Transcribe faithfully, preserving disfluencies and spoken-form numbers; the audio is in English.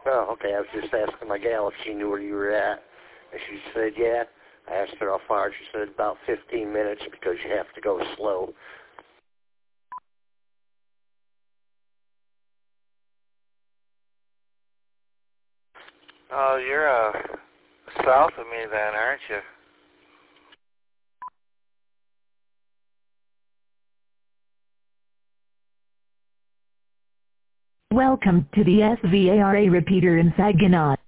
Oh, okay. I was just asking my gal if she knew where you were at. And she said, yeah. I asked her how far. She said about fifteen minutes because you have to go slow. Oh, you're uh, south of me then, aren't you? Welcome to the S V A R A repeater in Saginaw.